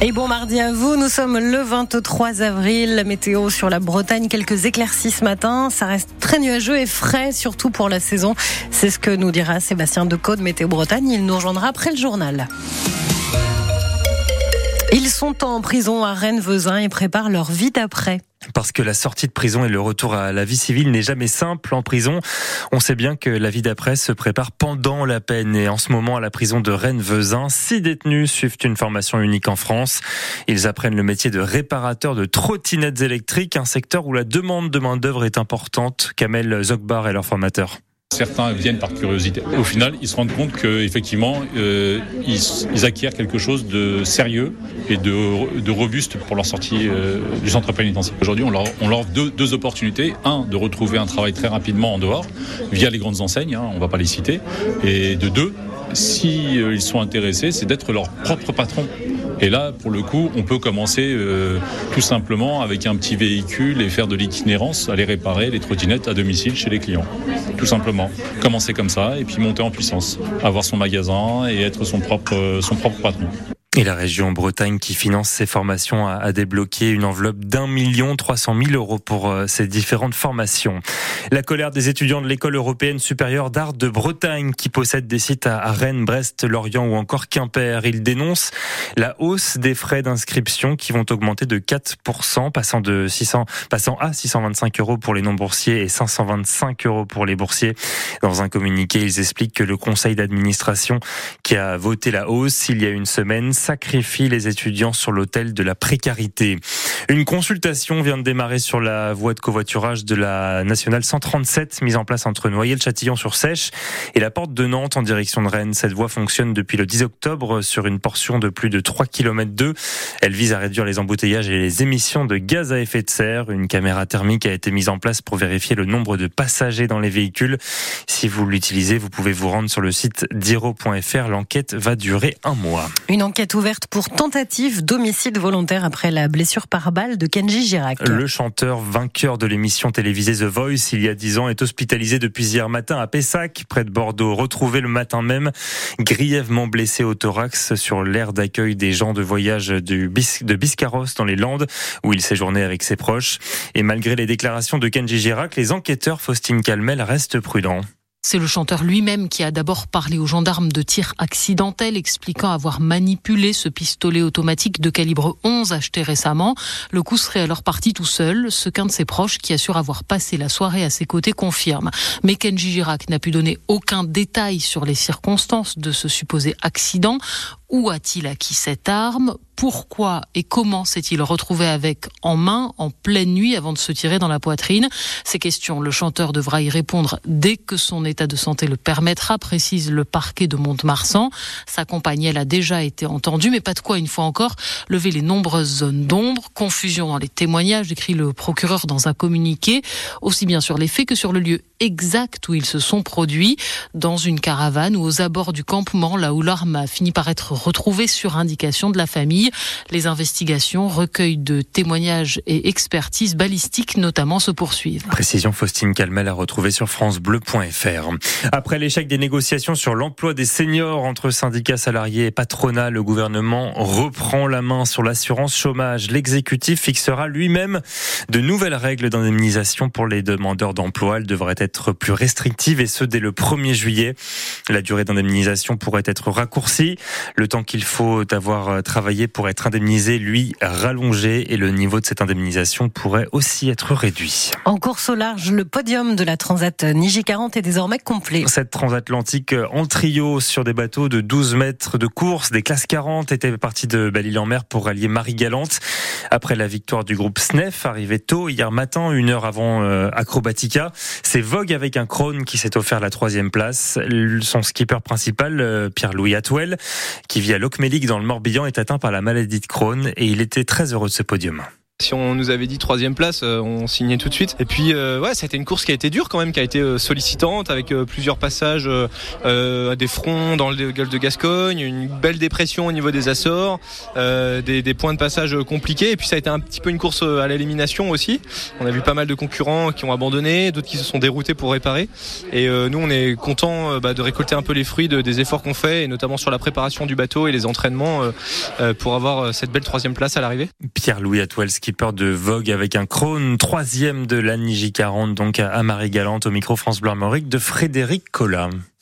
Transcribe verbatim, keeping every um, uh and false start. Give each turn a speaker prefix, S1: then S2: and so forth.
S1: Et bon mardi à vous, nous sommes le vingt-trois avril, météo sur la Bretagne, quelques éclaircies ce matin, ça reste très nuageux et frais, surtout pour la saison. C'est ce que nous dira Sébastien Decaux de Météo Bretagne, il nous rejoindra après le journal. Ils sont en prison à Rennes-Vezin et préparent leur vie d'après.
S2: Parce que la sortie de prison et le retour à la vie civile n'est jamais simple en prison. On sait bien que la vie d'après se prépare pendant la peine. Et en ce moment, à la prison de Rennes-Vezin, six détenus suivent une formation unique en France. Ils apprennent le métier de réparateur de trottinettes électriques, un secteur où la demande de main-d'œuvre est importante. Kamel Zokbar est leur formateur.
S3: Certains viennent par curiosité. Au final, ils se rendent compte qu'effectivement, euh, ils, ils acquièrent quelque chose de sérieux et de, de robuste pour leur sortie euh, du centre pénitentiaire. Aujourd'hui, on leur, on leur offre deux, deux opportunités. Un, de retrouver un travail très rapidement en dehors, via les grandes enseignes, hein, on ne va pas les citer. Et de deux, si euh, ils sont intéressés, c'est d'être leur propre patron. Et là, pour le coup, on peut commencer euh, tout simplement avec un petit véhicule et faire de l'itinérance, aller réparer les trottinettes à domicile chez les clients. Tout simplement. Commencer comme ça et puis monter en puissance. Avoir son magasin et être son propre, son propre patron.
S2: Et la région Bretagne qui finance ces formations a débloqué une enveloppe d'un million trois cent mille euros pour ces différentes formations. La colère des étudiants de l'école européenne supérieure d'art de Bretagne qui possède des sites à Rennes, Brest, Lorient ou encore Quimper. Ils dénoncent la hausse des frais d'inscription qui vont augmenter de quatre pour cent, passant de six cents, passant à six cent vingt-cinq euros pour les non-boursiers et cinq cent vingt-cinq euros pour les boursiers. Dans un communiqué, ils expliquent que le conseil d'administration qui a voté la hausse il y a une semaine sacrifie les étudiants sur l'autel de la précarité. Une consultation vient de démarrer sur la voie de covoiturage de la nationale cent trente-sept, mise en place entre Noyelles-Châtillon-sur-Seiche et la porte de Nantes en direction de Rennes. Cette voie fonctionne depuis le dix octobre sur une portion de plus de trois kilomètres deux. Elle vise à réduire les embouteillages et les émissions de gaz à effet de serre. Une caméra thermique a été mise en place pour vérifier le nombre de passagers dans les véhicules. Si vous l'utilisez, vous pouvez vous rendre sur le site diro point f r. L'enquête va durer un mois.
S1: Une enquête ouverte pour tentative d'homicide volontaire après la blessure par balle de Kenji Girac.
S2: Le chanteur vainqueur de l'émission télévisée The Voice il y a dix ans est hospitalisé depuis hier matin à Pessac, près de Bordeaux. Retrouvé le matin même, grièvement blessé au thorax sur l'aire d'accueil des gens de voyage du Bis- de Biscarrosse dans les Landes, où il séjournait avec ses proches. Et malgré les déclarations de Kenji Girac, les enquêteurs Faustine Calmel restent prudents.
S4: C'est le chanteur lui-même qui a d'abord parlé aux gendarmes de tir accidentel, expliquant avoir manipulé ce pistolet automatique de calibre onze acheté récemment. Le coup serait alors parti tout seul, ce qu'un de ses proches, qui assure avoir passé la soirée à ses côtés, confirme. Mais Kenji Girac n'a pu donner aucun détail sur les circonstances de ce supposé accident. Où a-t-il acquis cette arme ? Pourquoi et comment s'est-il retrouvé avec en main en pleine nuit avant de se tirer dans la poitrine ? Ces questions, le chanteur devra y répondre dès que son état de santé le permettra, précise le parquet de Mont-de-Marsan. Sa compagne, elle, a déjà été entendue, mais pas de quoi, une fois encore, lever les nombreuses zones d'ombre. Confusion dans les témoignages, écrit le procureur dans un communiqué, aussi bien sur les faits que sur le lieu exact où ils se sont produits, dans une caravane ou aux abords du campement, là où l'arme a fini par être retrouvée sur indication de la famille. Les investigations, recueil de témoignages et expertises balistiques notamment se poursuivent.
S2: Précision Faustine Calmel à retrouver sur francebleu point f r. Après l'échec des négociations sur l'emploi des seniors entre syndicats salariés et patronat, le gouvernement reprend la main sur l'assurance chômage. L'exécutif fixera lui-même de nouvelles règles d'indemnisation pour les demandeurs d'emploi. Elles devraient être plus restrictives et ce dès le premier juillet. La durée d'indemnisation pourrait être raccourcie. Le temps qu'il faut avoir travaillé pour être indemnisé, lui, rallongé, et le niveau de cette indemnisation pourrait aussi être réduit.
S1: En course au large, le podium de la Transat Niji quarante est désormais complet.
S2: Cette transatlantique en trio sur des bateaux de douze mètres de course, des classes quarante, était partie de Belle-Île-en-Mer pour rallier Marie-Galante. Après la victoire du groupe S N E F, arrivé tôt hier matin, une heure avant euh, Acrobatica, c'est Vogue avec un Krone qui s'est offert la troisième place. Son skipper principal, euh, Pierre-Louis Atwell, qui vit à Locmélic dans le Morbihan, est atteint par la maladie de Crohn et il était très heureux de ce podium.
S5: Si on nous avait dit troisième place, on signait tout de suite. Et puis, euh, ouais, ça a été une course qui a été dure quand même, qui a été sollicitante, avec euh, plusieurs passages euh, à des fronts dans le golfe de Gascogne, une belle dépression au niveau des Açores, euh, des, des points de passage compliqués. Et puis, ça a été un petit peu une course à l'élimination aussi. On a vu pas mal de concurrents qui ont abandonné, d'autres qui se sont déroutés pour réparer. Et euh, nous, on est contents euh, bah, de récolter un peu les fruits de, des efforts qu'on fait, et notamment sur la préparation du bateau et les entraînements euh, euh, pour avoir cette belle troisième place à l'arrivée.
S2: Pierre-Louis Atwell, skipper de Vogue avec un Krone, troisième de l'Annie J quarante, donc à Marie-Galante, au micro France Bleu Armorique de Frédéric Collin.